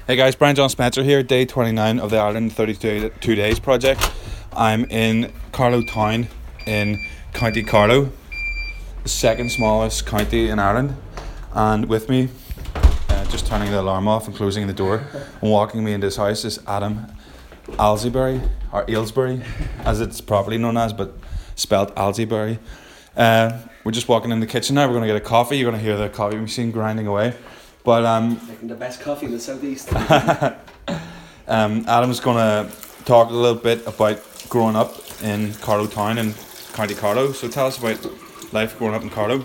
Hey guys, Brian John Spencer here, day 29 of the Ireland 32 Days project. I'm in Carlow Town in County Carlow, the second smallest county in Ireland. And with me, just turning the alarm off and closing the door and walking me into his house is Adam Aylesbury, or Aylesbury as it's properly known as, but spelled Aylesbury. We're just walking in the kitchen now. We're going to get a coffee. You're going to hear the coffee machine grinding away. But making the best coffee in the southeast. Adam's gonna talk a little bit about growing up in Carlow Town in County Carlow. So tell us about life growing up in Carlow.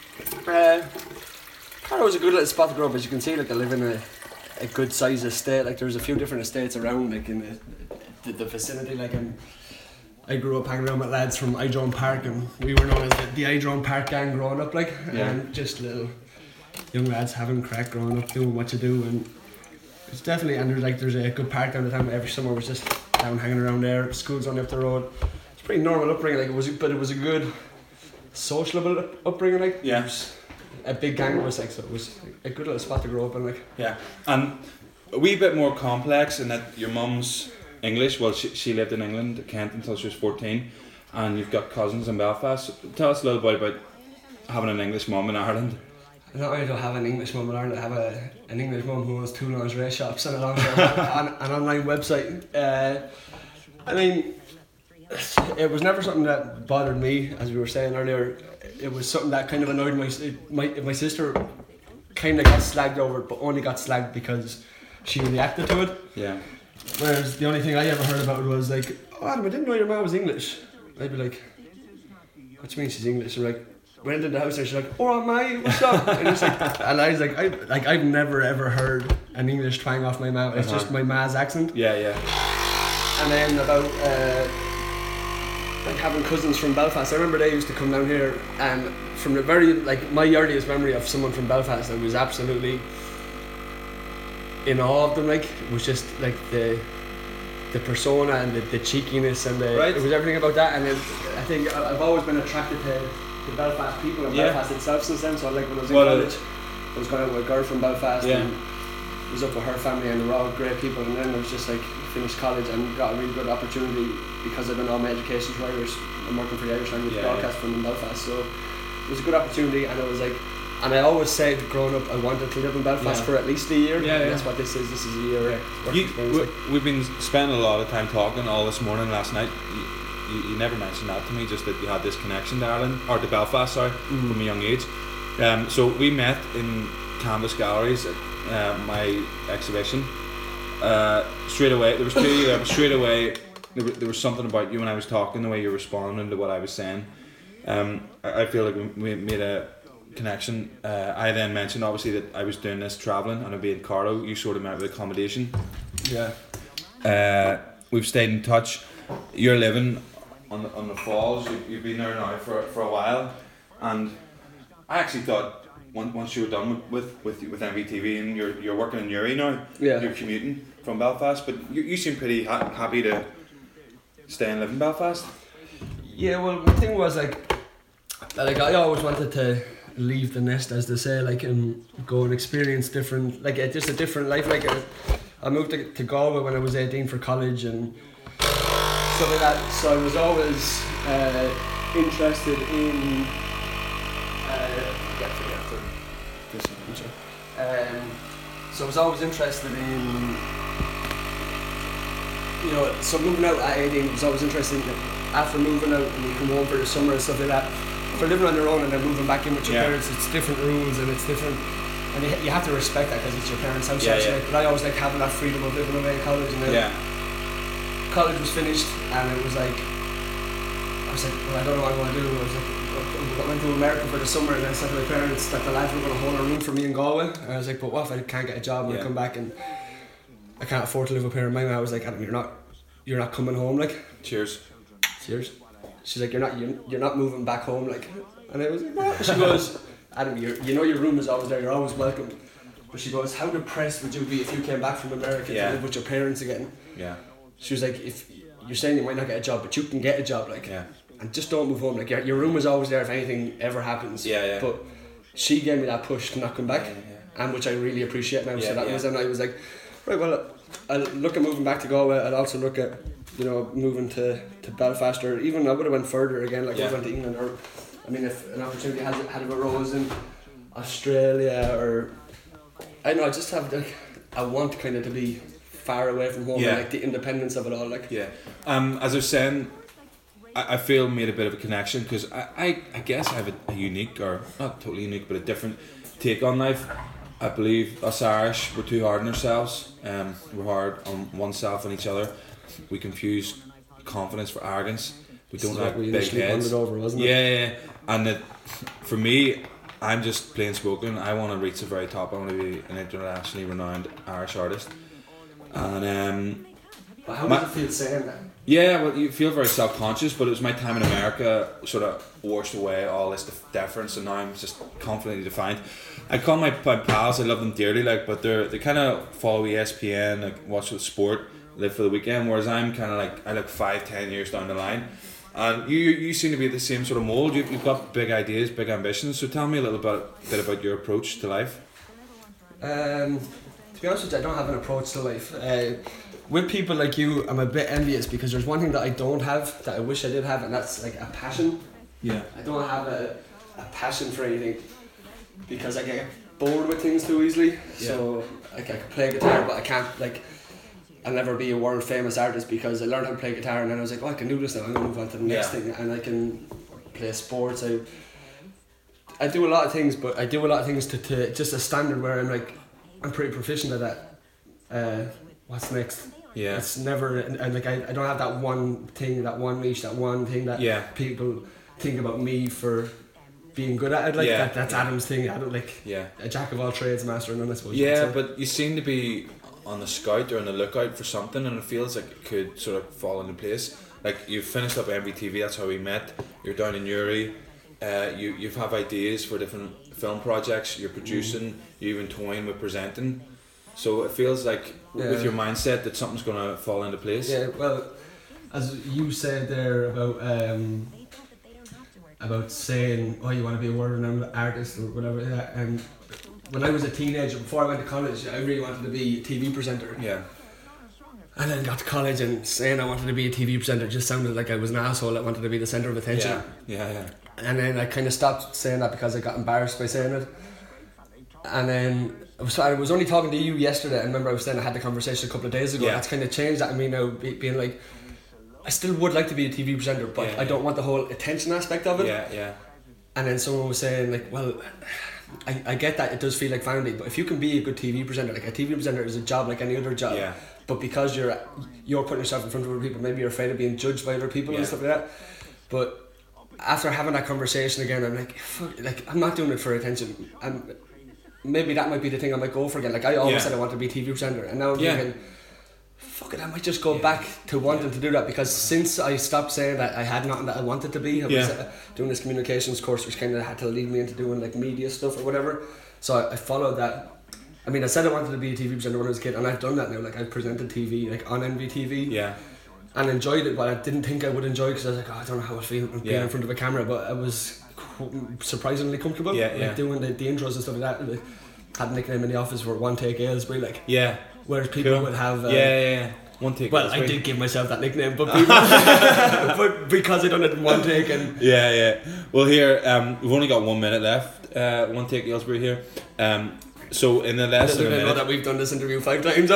Carlow was a good little spot to grow up. As you can see, like I live in a good sized estate. Like there's a few different estates around, like in the vicinity. Like I grew up hanging around with lads from Idrone Park, and we were known as the Idrone Park gang growing up. Like and just little young lads having crack growing up, doing what you do, and it's definitely, and there's a good park down the town. Every summer was just down hanging around there. School's only up the road. It's pretty normal upbringing, like it was a good sociable upbringing. Like Yeah. It was a big gang was like, so it was a good little spot to grow up in. Like Yeah, and a wee bit more complex in that your mum's English. Well, she lived in England, Kent, until she was 14, and you've got cousins in Belfast. Tell us a little bit about having an English mum in Ireland. Not only do I have an English mum in Ireland, I have an English mum who owns 2 lingerie shops and an online website. I mean, it was never something that bothered me, as we were saying earlier. It was something that kind of annoyed my sister. Kind of got slagged over it, but only got slagged because she reacted to it. Yeah. Whereas the only thing I ever heard about it was like, "Oh, Adam, I didn't know your mum was English." I'd be like, "What do you mean she's English?" And like, went into the house and she's like, "Oh, mate, what's up?" And it's like, and I was like, I've never ever heard an English twang off my mouth. It's just my ma's accent. Yeah. And then about like having cousins from Belfast. I remember they used to come down here, and from the very my earliest memory of someone from Belfast, I was absolutely in awe of them. Like it was just like the persona and the cheekiness and Right. It was everything about that. And then I think I've always been attracted to the Belfast people and Belfast itself since then. So like when I was in college, I was going out with a girl from Belfast and was up with her family, and they were all great people. And then I was just like finished college and got a really good opportunity because I've done all my education through Irish. I'm working for the Irish Language Broadcast from Belfast, so it was a good opportunity. And I was like, and I always said growing up I wanted to live in Belfast for at least a year. And that's what this is. This is a year. We've been spending a lot of time talking all this morning, last night. You never mentioned that to me, just that you had this connection to Ireland, or to Belfast, from a young age. So we met in Canvas Galleries at my exhibition. Straight away, there was two. Straight away, there was something about you when I was talking, the way you were responding to what I was saying. I feel like we made a connection. I then mentioned obviously that I was doing this travelling and I'd be in Carlow. You sorted me out with accommodation. Yeah. We've stayed in touch. You're living on the falls. You've been there now for a while, and I actually thought once you were done with MVTV and you're working in Newry now, you're commuting from Belfast, but you seem pretty happy to stay and live in Belfast. Yeah, well, the thing was like I always wanted to leave the nest, as they say, like and go and experience different, like just a different life. Like I moved to Galway when I was 18 for college and stuff like that. So I was always interested in. So I was always interested in, so moving out at 18 was always interesting. After moving out and you come home for the summer and stuff like that, for living on your own and then moving back in with your parents, it's different rules and it's different, and you have to respect that because it's your parents' house. But I always like having that freedom of living away in college, and then college was finished and it was like, I was like, well, I don't know what I'm going to do. I went to America for the summer and then said to my parents that the lads were going to hold a room for me in Galway, and I was like, but what if I can't get a job when I come back and I can't afford to live up here? And my mum was like, Adam, you're not coming home, like. Cheers. She's like, you're not moving back home, like. And I was like, what? She goes, Adam, your room is always there, you're always welcome. But she goes, how depressed would you be if you came back from America to live with your parents again? Yeah. She was like, if you're saying you might not get a job, but you can get a job, like. Yeah. And just don't move home. Like your room was always there if anything ever happens. Yeah. But she gave me that push to not come back, and which I really appreciate now. So that was, and I was like, Right, well, I'll look at moving back to Galway. I'll also look at, moving to Belfast, or even I would have went further again, like I went to England, or I mean, if an opportunity had arose in Australia, or I don't know, I just have I want kind of to be far away from home, and like the independence of it all, like. Yeah. As I was saying, I feel made a bit of a connection because I guess I have a unique, or not totally unique, but a different take on life. I believe us Irish, we're too hard on ourselves. We're hard on oneself and each other. We confuse confidence for arrogance. We don't like big heads. Over, wasn't it? Yeah. And for me, I'm just plain spoken. I want to reach the very top. I want to be an internationally renowned Irish artist. And but how does it feel saying that? Yeah, well, you feel very self-conscious, but it was my time in America sort of washed away all this deference, and now I'm just confidently defined. I call my pals, I love them dearly, but they kind of follow ESPN, watch the sport, live for the weekend, whereas I'm kind of I look 5-10 years down the line. And you seem to be the same sort of mould. You've got big ideas, big ambitions, so tell me a little bit about your approach to life. To be honest with you, I don't have an approach to life. With people like you, I'm a bit envious because there's one thing that I don't have that I wish I did have, and that's like a passion. Yeah. I don't have a passion for anything because I get bored with things too easily. Yeah. So I can play guitar, but I can't I'll never be a world famous artist because I learned how to play guitar and then I was like, I can do this now. I'm gonna move on to the next thing, and I can play sports. I do a lot of things, but I do a lot of things to just a standard where I'm pretty proficient at that. What's next? Yeah. It's never, and I don't have that one thing, that one niche, that one thing that people think about me for being good at it. That's Adam's thing. Adam, a jack of all trades, master of none, I suppose. Yeah, but you seem to be on the scout or on the lookout for something, and it feels like it could sort of fall into place. Like you've finished up MVTV, that's how we met. You're down in Uri. You have ideas for different film projects. You're producing. You even toying with presenting. So it feels like with your mindset that something's going to fall into place. Yeah, well, as you said there about saying, you want to be a world-renowned artist or whatever, and when I was a teenager, before I went to college, I really wanted to be a TV presenter. Yeah. And then got to college, and saying I wanted to be a TV presenter just sounded like I was an asshole that wanted to be the centre of attention. Yeah. And then I kind of stopped saying that because I got embarrassed by saying it. And then I was only talking to you yesterday, and remember I was saying I had the conversation a couple of days ago. That's kind of changed that in me now, being like, I still would like to be a TV presenter, but I don't want the whole attention aspect of it. Yeah. And then someone was saying I get that it does feel like vanity, but if you can be a good TV presenter, a TV presenter is a job like any other job. Yeah. But because you're putting yourself in front of other people, maybe you're afraid of being judged by other people and stuff like that. But after having that conversation again, I'm like, fuck, I'm not doing it for attention. Maybe that might be the thing I might go for again. I always said I wanted to be a TV presenter, and now I'm thinking, fuck it, I might just go back to wanting to do that, because since I stopped saying that I had nothing that I wanted to be, I was doing this communications course which kind of had to lead me into doing media stuff or whatever. So I followed that. I mean, I said I wanted to be a TV presenter when I was a kid, and I've done that now. I've presented TV on MVTV, and enjoyed it, but I didn't think I would enjoy it because I was like, I don't know how I feel being in front of a camera, but I was surprisingly comfortable. Doing the intros and stuff like that. Had a nickname in the office for One Take Aylesbury, whereas people would have One Take. Well, I did give myself that nickname, but people, but because I done it in one take, and well, here we've only got 1 minute left. One Take Aylesbury here. So in the less than a minute, know that we've done this interview 5 times.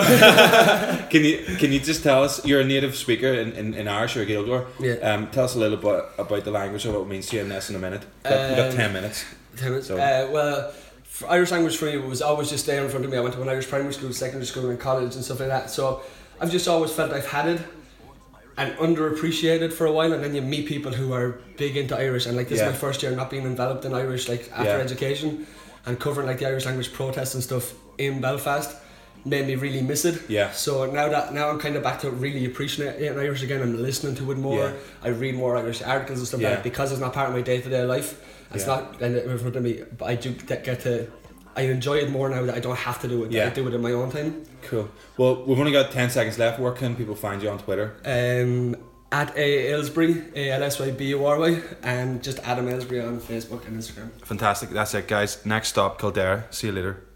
Can you just tell us, you're a native speaker in Irish or Gaeilgeoir? Tell us a little bit about the language and what it means to you in less than a minute. We've got 10 minutes. 10 minutes. So. Well, for Irish language for me was always just there in front of me. I went to an Irish primary school, secondary school, and college and stuff like that. So I've just always felt I've had it and underappreciated for a while, and then you meet people who are big into Irish, and this is my first year not being enveloped in Irish after education. And covering the Irish language protests and stuff in Belfast made me really miss it. So now I'm kind of back to really appreciating Irish again. I'm listening to it more. I read more Irish articles and stuff like that, because it's not part of my day-to-day life. It's not in front of me, but I do get to. I enjoy it more now that I don't have to do it. I do it in my own time. Cool. Well, we've only got 10 seconds left. Where can people find you on Twitter? At Aylesbury, ALSYBURY, and just Adam Aylesbury on Facebook and Instagram. Fantastic. That's it, guys. Next stop, Kildare. See you later.